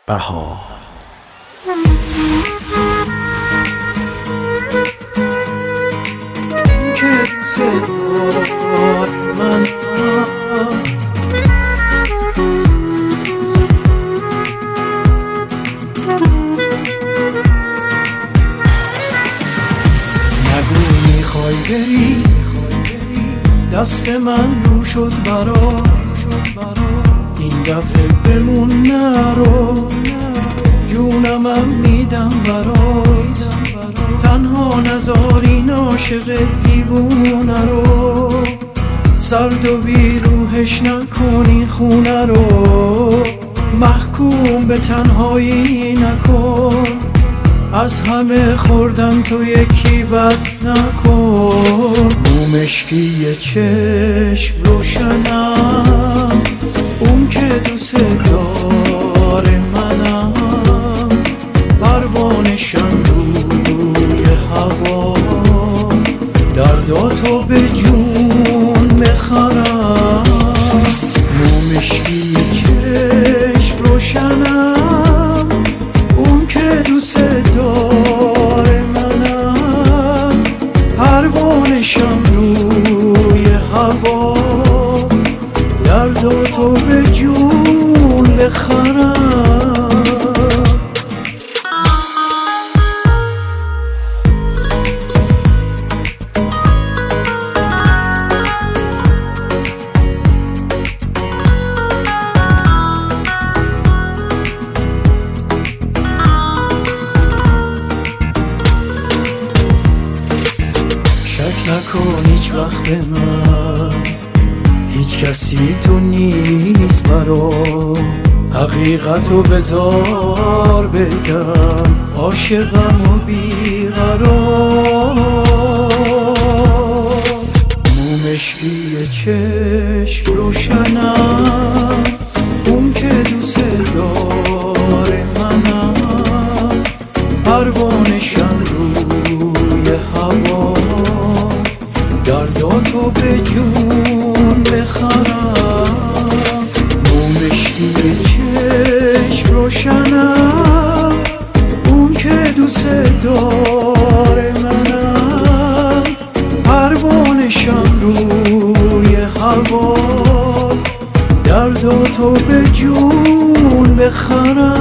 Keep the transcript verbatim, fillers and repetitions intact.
بهار. که صدای من نگو میخوای بری، دست من رو شد برات، این دفعه بمون نرو، جونمم میدم برات، تنها نذار این عاشق دیوونه رو، سرد و بیروحش نکنی خونه رو، محکوم به تنهایی نکن، از همه خوردم تو یکی بد نکن. مو مشکی چشم روشنم، اون که دوست داره منم، پروانشم روی هوا، درداتو به جون بخرم. مو مشکی چشم روشنم، اون که دوست داره منم، پروانشم روی هوا، درداتو به جون بخرم. شک نکن هیچ وقت به من، هیچ کسی تو نیست برام، حقیقتو بذار بگم، عاشقم و بیقرار. مو مشکی چشم روشنم، اون که دوست داره منم، پروانشم روی هوا، درداتو به جون بخرم. مو مشکی چشم روشنم، اون که دوست داره منم، پروانشم روی هوا، درداتو به جون بخرم.